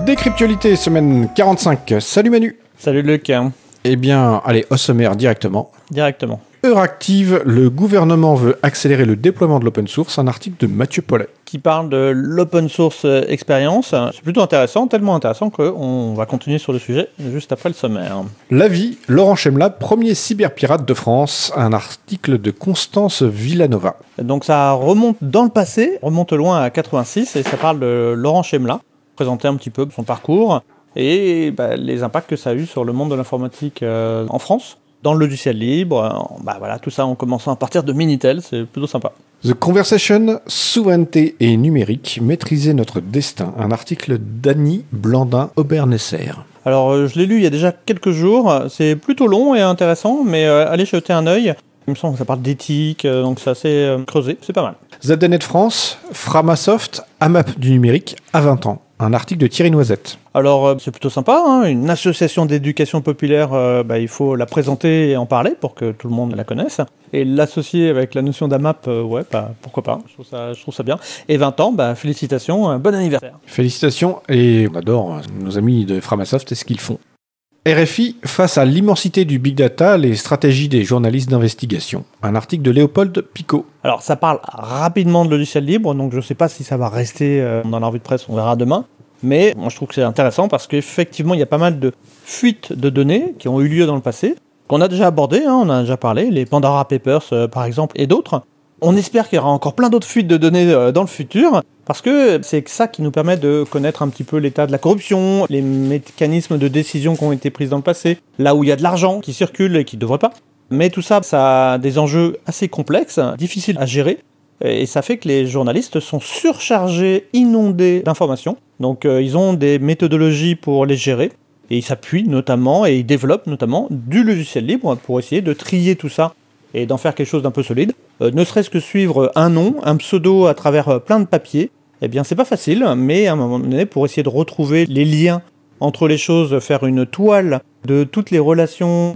Décryptualité, semaine 45. Salut Manu. Salut Luc. Eh bien, allez, au sommaire directement. Directement. Euractiv, le gouvernement veut accélérer le déploiement de l'open source, un article de Mathieu Paulet. Qui parle de l'open source experience. C'est plutôt intéressant, tellement intéressant qu'on va continuer sur le sujet juste après le sommaire. L'avis, Laurent Chemla, premier cyberpirate de France, un article de Constance Villanova. Donc ça remonte dans le passé, remonte loin à 86, et ça parle de Laurent Chemla, présenter un petit peu son parcours et les impacts que ça a eu sur le monde de l'informatique en France. Dans le logiciel libre, voilà, tout ça en commençant à partir de Minitel, c'est plutôt sympa. The Conversation, souveraineté et numérique, maîtriser notre destin, un article d'Annie Blandin-Aubernesser. Alors, je l'ai lu il y a déjà quelques jours, c'est plutôt long et intéressant, mais allez jeter un œil. Il me semble que ça parle d'éthique, donc c'est assez creusé, c'est pas mal. ZDNet France, Framasoft, AMAP du numérique, à 20 ans. Un article de Thierry Noisette. Alors, c'est plutôt sympa, hein, une association d'éducation populaire, il faut la présenter et en parler pour que tout le monde la connaisse. Et l'associer avec la notion d'AMAP, pourquoi pas, je trouve ça bien. Et 20 ans, félicitations, bon anniversaire. Félicitations, et on adore nos amis de Framasoft et ce qu'ils font. RFI, face à l'immensité du big data, les stratégies des journalistes d'investigation. Un article de Léopold Picot. Alors, ça parle rapidement de logiciel libre, donc je ne sais pas si ça va rester dans la revue de presse, on verra demain. Mais moi, je trouve que c'est intéressant parce qu'effectivement, il y a pas mal de fuites de données qui ont eu lieu dans le passé, qu'on a déjà abordées, on en a déjà parlé, les Pandora Papers par exemple, et d'autres. On espère qu'il y aura encore plein d'autres fuites de données dans le futur, parce que c'est ça qui nous permet de connaître un petit peu l'état de la corruption, les mécanismes de décision qui ont été prises dans le passé, là où il y a de l'argent qui circule et qui ne devrait pas. Mais tout ça, ça a des enjeux assez complexes, difficiles à gérer, et ça fait que les journalistes sont surchargés, inondés d'informations. Donc ils ont des méthodologies pour les gérer, et ils s'appuient notamment, et ils développent notamment du logiciel libre pour essayer de trier tout ça et d'en faire quelque chose d'un peu solide. Ne serait-ce que suivre un nom, un pseudo à travers plein de papiers, eh bien c'est pas facile, mais à un moment donné, pour essayer de retrouver les liens entre les choses, faire une toile de toutes les relations,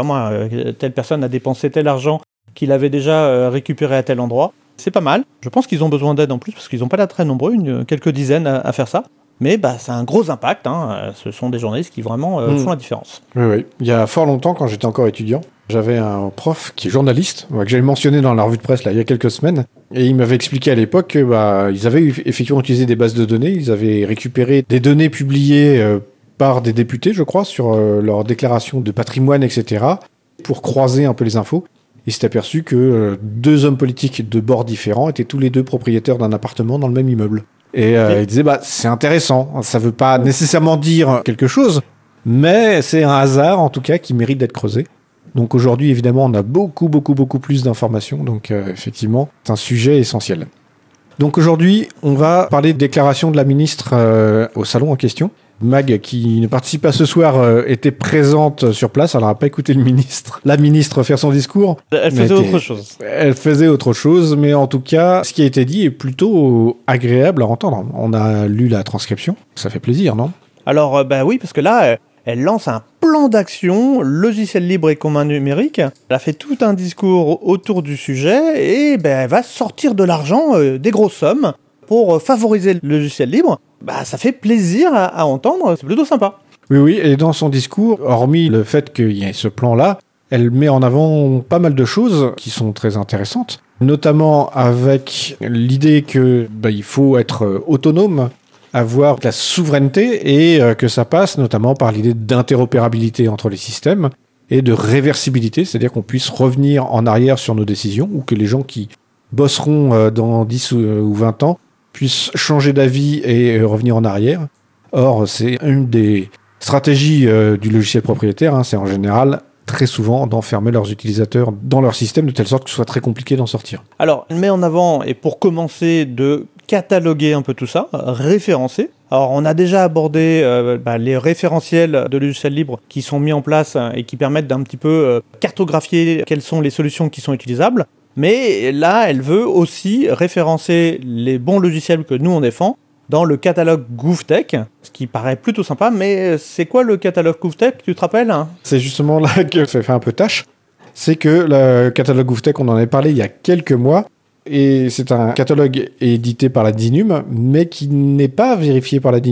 telle personne a dépensé tel argent qu'il avait déjà récupéré à tel endroit, c'est pas mal. Je pense qu'ils ont besoin d'aide en plus, parce qu'ils n'ont pas l'air très nombreux, quelques dizaines à faire ça. Mais c'est un gros impact, ce sont des journalistes qui vraiment font la différence. Oui. Il y a fort longtemps, quand j'étais encore étudiant, j'avais un prof qui est journaliste, que j'avais mentionné dans la revue de presse il y a quelques semaines, et il m'avait expliqué à l'époque qu'ils avaient effectivement utilisé des bases de données, ils avaient récupéré des données publiées par des députés, je crois, sur leur déclaration de patrimoine, etc., pour croiser un peu les infos. Il s'est aperçu que deux hommes politiques de bords différents étaient tous les deux propriétaires d'un appartement dans le même immeuble. Et il disait, c'est intéressant, ça veut pas nécessairement dire quelque chose, mais c'est un hasard, en tout cas, qui mérite d'être creusé. Donc aujourd'hui, évidemment, on a beaucoup plus d'informations, donc effectivement, c'est un sujet essentiel. Donc aujourd'hui, on va parler de déclaration de la ministre au salon en question. Mag, qui ne participe pas ce soir, était présente sur place. Elle n'a pas écouté la ministre faire son discours. Elle faisait autre chose. Elle faisait autre chose, mais en tout cas, ce qui a été dit est plutôt agréable à entendre. On a lu la transcription. Ça fait plaisir, non ? Alors, oui, parce que là, elle lance un plan d'action, logiciel libre et commun numérique. Elle a fait tout un discours autour du sujet et elle va sortir de l'argent, des grosses sommes, pour favoriser le logiciel libre. Ça fait plaisir à entendre, c'est plutôt sympa. Oui, et dans son discours, hormis le fait qu'il y ait ce plan-là, elle met en avant pas mal de choses qui sont très intéressantes, notamment avec l'idée que il faut être autonome, avoir de la souveraineté, et que ça passe notamment par l'idée d'interopérabilité entre les systèmes et de réversibilité, c'est-à-dire qu'on puisse revenir en arrière sur nos décisions, ou que les gens qui bosseront dans 10 ou 20 ans puissent changer d'avis et revenir en arrière. Or, c'est une des stratégies du logiciel propriétaire, c'est en général très souvent d'enfermer leurs utilisateurs dans leur système de telle sorte que ce soit très compliqué d'en sortir. Alors, elle met en avant, et pour commencer, de cataloguer un peu tout ça, référencer. Alors, on a déjà abordé les référentiels de logiciels libres qui sont mis en place et qui permettent d'un petit peu cartographier quelles sont les solutions qui sont utilisables. Mais là, elle veut aussi référencer les bons logiciels que nous, on défend dans le catalogue GovTech, ce qui paraît plutôt sympa. Mais c'est quoi le catalogue GovTech, tu te rappelles ? C'est justement là que ça fait un peu tâche. C'est que le catalogue GovTech, on en avait parlé il y a quelques mois, et c'est un catalogue édité par la DINUM, mais qui n'est pas vérifié par la DINUM.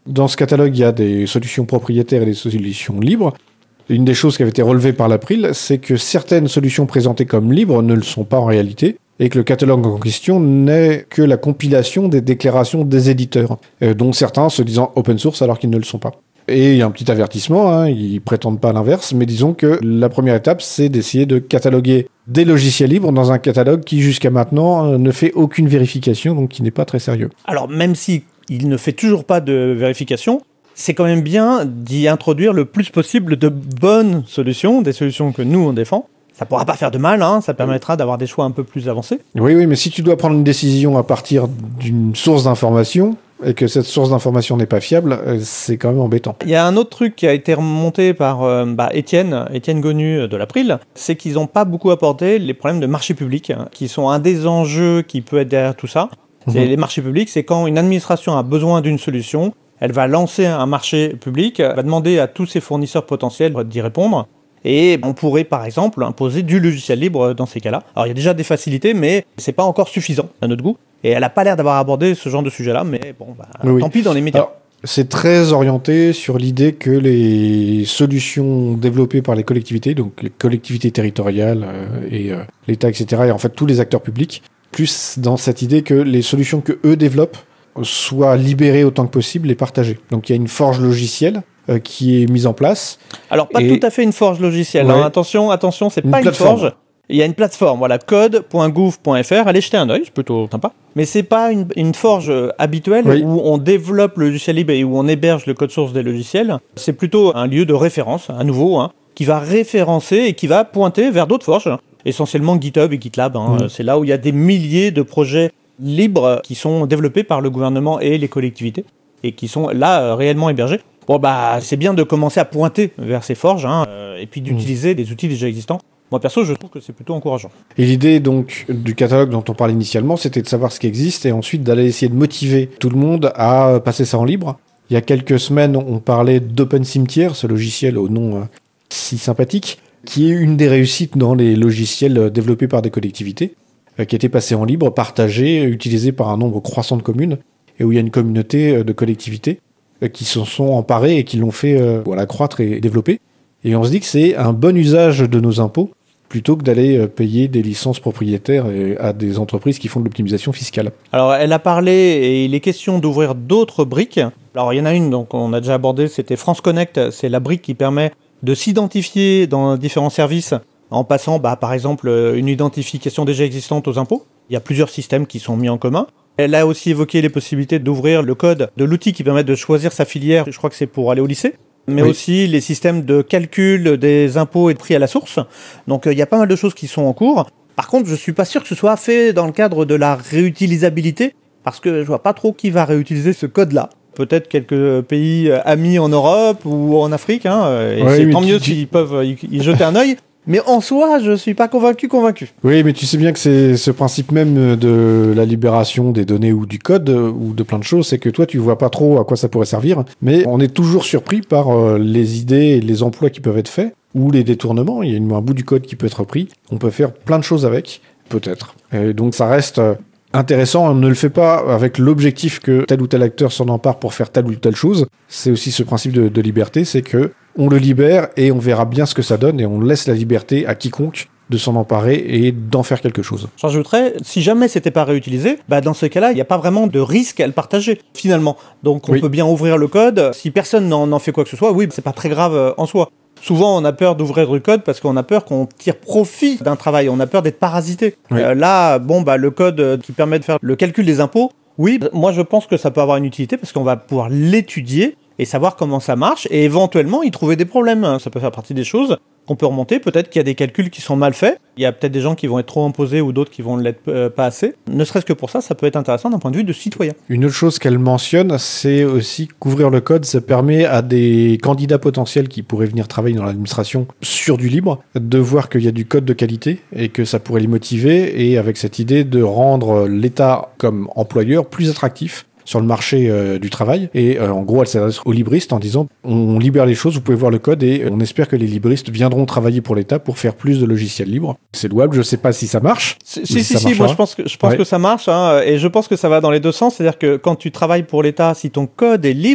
Dans ce catalogue, il y a des solutions propriétaires et des solutions libres. Une des choses qui avait été relevée par l'April, c'est que certaines solutions présentées comme libres ne le sont pas en réalité, et que le catalogue en question n'est que la compilation des déclarations des éditeurs, dont certains se disant open source alors qu'ils ne le sont pas. Et il y a un petit avertissement, ils prétendent pas l'inverse, mais disons que la première étape, c'est d'essayer de cataloguer des logiciels libres dans un catalogue qui jusqu'à maintenant ne fait aucune vérification, donc qui n'est pas très sérieux. Alors même si il ne fait toujours pas de vérification, c'est quand même bien d'y introduire le plus possible de bonnes solutions, des solutions que nous on défend. Ça pourra pas faire de mal, ça permettra d'avoir des choix un peu plus avancés. Oui, mais si tu dois prendre une décision à partir d'une source d'information, et que cette source d'information n'est pas fiable, c'est quand même embêtant. Il y a un autre truc qui a été remonté par Étienne Gonu de l'April, c'est qu'ils n'ont pas beaucoup abordé les problèmes de marché public, qui sont un des enjeux qui peut être derrière tout ça. C'est les marchés publics, c'est quand une administration a besoin d'une solution, elle va lancer un marché public, va demander à tous ses fournisseurs potentiels d'y répondre. Et on pourrait, par exemple, imposer du logiciel libre dans ces cas-là. Alors, il y a déjà des facilités, mais c'est pas encore suffisant, à notre goût. Et elle n'a pas l'air d'avoir abordé ce genre de sujet-là, mais bon, tant pis dans les médias. Alors, c'est très orienté sur l'idée que les solutions développées par les collectivités, donc les collectivités territoriales et l'État, etc., et en fait tous les acteurs publics, plus dans cette idée que les solutions que eux développent soient libérées autant que possible et partagées. Donc il y a une forge logicielle qui est mise en place. Alors pas tout à fait une forge logicielle, ouais. Attention, c'est pas une forge. Il y a une plateforme, voilà, code.gouv.fr, allez jeter un œil, c'est plutôt sympa. Mais c'est pas une forge habituelle où on développe le logiciel libre et où on héberge le code source des logiciels. C'est plutôt un lieu de référence, à nouveau, qui va référencer et qui va pointer vers d'autres forges, essentiellement GitHub et GitLab. C'est là où il y a des milliers de projets libres qui sont développés par le gouvernement et les collectivités et qui sont là réellement hébergés. Bon, c'est bien de commencer à pointer vers ces forges et puis d'utiliser des outils déjà existants. Moi, perso, je trouve que c'est plutôt encourageant. Et l'idée, donc, du catalogue dont on parlait initialement, c'était de savoir ce qui existe et ensuite d'aller essayer de motiver tout le monde à passer ça en libre. Il y a quelques semaines, on parlait d'OpenCimetière, ce logiciel au nom si sympathique, qui est une des réussites dans les logiciels développés par des collectivités, qui a été passé en libre, partagé, utilisé par un nombre croissant de communes, et où il y a une communauté de collectivités qui s'en sont emparées et qui l'ont fait croître et développer. Et on se dit que c'est un bon usage de nos impôts, plutôt que d'aller payer des licences propriétaires à des entreprises qui font de l'optimisation fiscale. Alors, elle a parlé, et il est question d'ouvrir d'autres briques. Alors, il y en a une, donc on a déjà abordé, c'était France Connect, c'est la brique qui permet de s'identifier dans différents services en passant, par exemple, une identification déjà existante aux impôts. Il y a plusieurs systèmes qui sont mis en commun. Elle a aussi évoqué les possibilités d'ouvrir le code de l'outil qui permet de choisir sa filière, je crois que c'est pour aller au lycée, mais aussi les systèmes de calcul des impôts et de prix à la source. Donc il y a pas mal de choses qui sont en cours. Par contre, je suis pas sûr que ce soit fait dans le cadre de la réutilisabilité, parce que je vois pas trop qui va réutiliser ce code-là. Peut-être quelques pays amis en Europe ou en Afrique, et c'est tant mieux s'ils peuvent y jeter un œil. Mais en soi, je suis pas convaincu. Oui, mais tu sais bien que c'est ce principe même de la libération des données ou du code ou de plein de choses, c'est que toi, tu vois pas trop à quoi ça pourrait servir, mais on est toujours surpris par les idées et les emplois qui peuvent être faits, ou les détournements. Il y a un bout du code qui peut être pris. On peut faire plein de choses avec, peut-être. Et donc ça reste intéressant. On ne le fait pas avec l'objectif que tel ou tel acteur s'en empare pour faire telle ou telle chose. C'est aussi ce principe de liberté, c'est que on le libère et on verra bien ce que ça donne et on laisse la liberté à quiconque de s'en emparer et d'en faire quelque chose. J'ajouterais, si jamais c'était pas réutilisé, dans ce cas-là, il n'y a pas vraiment de risque à le partager, finalement. Donc on peut bien ouvrir le code. Si personne n'en fait quoi que ce soit, c'est pas très grave en soi. Souvent, on a peur d'ouvrir le code parce qu'on a peur qu'on tire profit d'un travail. On a peur d'être parasité. Là, le code qui permet de faire le calcul des impôts, moi je pense que ça peut avoir une utilité parce qu'on va pouvoir l'étudier et savoir comment ça marche, et éventuellement y trouver des problèmes. Ça peut faire partie des choses qu'on peut remonter. Peut-être qu'il y a des calculs qui sont mal faits, il y a peut-être des gens qui vont être trop imposés ou d'autres qui vont ne l'être pas assez. Ne serait-ce que pour ça, ça peut être intéressant d'un point de vue de citoyen. Une autre chose qu'elle mentionne, c'est aussi qu'ouvrir le code, ça permet à des candidats potentiels qui pourraient venir travailler dans l'administration sur du libre, de voir qu'il y a du code de qualité et que ça pourrait les motiver, et avec cette idée de rendre l'État comme employeur plus attractif sur le marché du travail. Et en gros, elle s'adresse aux libristes en disant on libère les choses, vous pouvez voir le code, et on espère que les libristes viendront travailler pour l'État pour faire plus de logiciels libres. C'est louable, je sais pas si ça marche. Si, moi je pense que ça marche, et je pense que ça va dans les deux sens. C'est-à-dire que quand tu travailles pour l'État, si ton code est libre,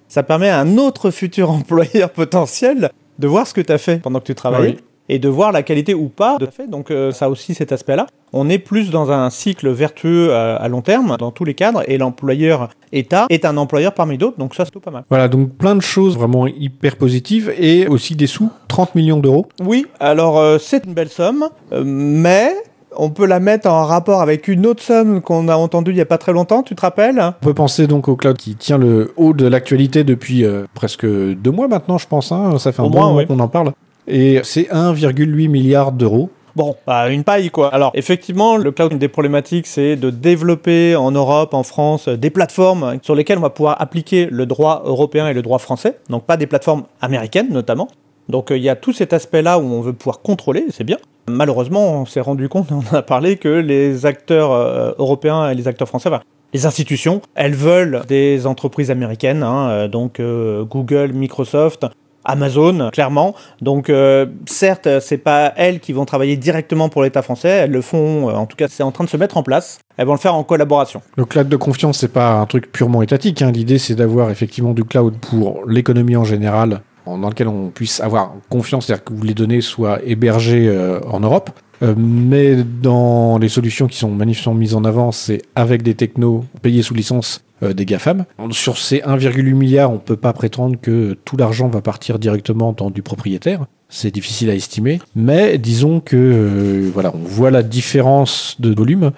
ça permet à un autre futur employeur potentiel de voir ce que tu as fait pendant que tu travaillais. Oui. Et de voir la qualité ou pas de fait. Donc ça aussi, cet aspect-là. On est plus dans un cycle vertueux à long terme, dans tous les cadres, et l'employeur État est un employeur parmi d'autres, donc ça, c'est tout pas mal. Voilà, donc plein de choses vraiment hyper positives, et aussi des sous, 30 millions d'euros. Oui, alors c'est une belle somme, mais on peut la mettre en rapport avec une autre somme qu'on a entendue il n'y a pas très longtemps, tu te rappelles ? On peut penser donc au cloud qui tient le haut de l'actualité depuis presque 2 mois maintenant, je pense, hein. Ça fait un bon moment qu'on en parle. Et c'est 1,8 milliard d'euros. Bon, bah une paille quoi. Alors effectivement, le cloud, une des problématiques, c'est de développer en Europe, en France, des plateformes sur lesquelles on va pouvoir appliquer le droit européen et le droit français. Donc pas des plateformes américaines notamment. Donc il y a tout cet aspect-là où on veut pouvoir contrôler, c'est bien. Malheureusement, on s'est rendu compte, on en a parlé, que les acteurs européens et les acteurs français, enfin, les institutions, elles veulent des entreprises américaines, hein, donc Google, Microsoft, Amazon, clairement. Donc, certes, c'est pas elles qui vont travailler directement pour l'État français. Elles le font, en tout cas, c'est en train de se mettre en place. Elles vont le faire en collaboration. Le cloud de confiance, c'est pas un truc purement étatique, hein. L'idée, c'est d'avoir effectivement du cloud pour l'économie en général, dans lequel on puisse avoir confiance, c'est-à-dire que les données soient hébergées en Europe. Mais dans les solutions qui sont manifestement mises en avant, c'est avec des technos payés sous licence des GAFAM. Sur ces 1,8 milliard, on ne peut pas prétendre que tout l'argent va partir directement dans du propriétaire. C'est difficile à estimer. Mais disons que voilà, on voit la différence de volume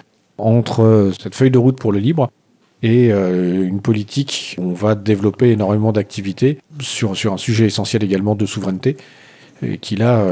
entre cette feuille de route pour le libre et une politique où on va développer énormément d'activités sur un sujet essentiel également de souveraineté, et qui là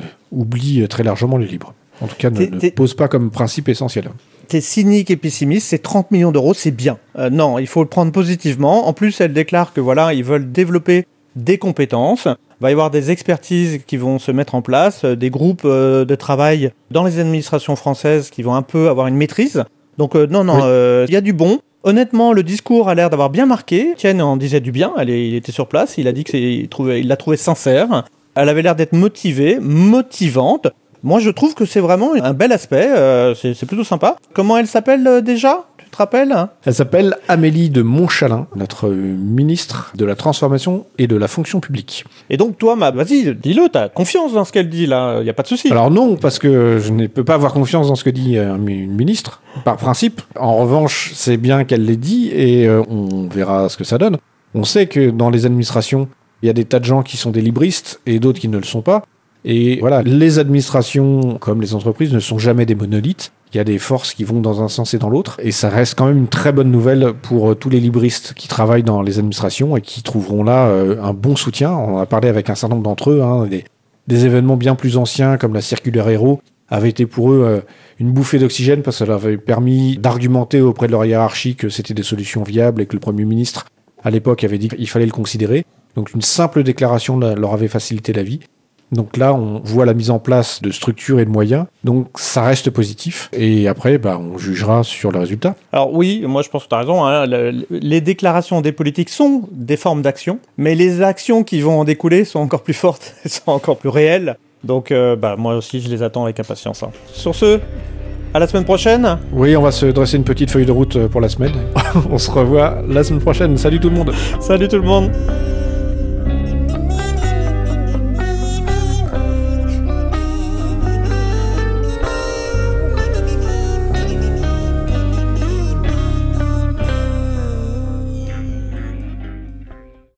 oublie très largement le libre. En tout cas, ne pose pas comme principe essentiel. T'es cynique et pessimiste, c'est 30 millions d'euros, c'est bien. Non, il faut le prendre positivement. En plus, elle déclare que voilà, ils veulent développer des compétences. Il va y avoir des expertises qui vont se mettre en place, des groupes de travail dans les administrations françaises qui vont un peu avoir une maîtrise. Donc il y a du bon. Honnêtement, le discours a l'air d'avoir bien marqué. Tienne en disait du bien, il était sur place, il a dit qu'il l'a trouvé sincère. Elle avait l'air d'être motivée, motivante. Moi, je trouve que c'est vraiment un bel aspect, c'est plutôt sympa. Comment elle s'appelle déjà ? Tu te rappelles ? Elle s'appelle Amélie de Montchalin, notre ministre de la Transformation et de la Fonction publique. Et donc toi, vas-y, dis-le, t'as confiance dans ce qu'elle dit là, il n'y a pas de souci. Alors non, parce que je ne peux pas avoir confiance dans ce que dit une ministre, par principe. En revanche, c'est bien qu'elle l'ait dit, et on verra ce que ça donne. On sait que dans les administrations, il y a des tas de gens qui sont des libristes et d'autres qui ne le sont pas. Et voilà, les administrations, comme les entreprises, ne sont jamais des monolithes. Il y a des forces qui vont dans un sens et dans l'autre. Et ça reste quand même une très bonne nouvelle pour tous les libristes qui travaillent dans les administrations et qui trouveront là un bon soutien. On en a parlé avec un certain nombre d'entre eux. Hein, des événements bien plus anciens, comme la circulaire Héros, avaient été pour eux une bouffée d'oxygène parce que ça leur avait permis d'argumenter auprès de leur hiérarchie que c'était des solutions viables et que le Premier ministre, à l'époque, avait dit qu'il fallait le considérer. Donc une simple déclaration leur avait facilité la vie. Donc là, on voit la mise en place de structures et de moyens. Donc ça reste positif. Et après, on jugera sur le résultat. Alors oui, moi je pense que tu as raison. Hein. Les déclarations des politiques sont des formes d'action. Mais les actions qui vont en découler sont encore plus fortes, sont encore plus réelles. Donc moi aussi, je les attends avec impatience. Hein. Sur ce, à la semaine prochaine. Oui, on va se dresser une petite feuille de route pour la semaine. On se revoit la semaine prochaine. Salut tout le monde. Salut tout le monde.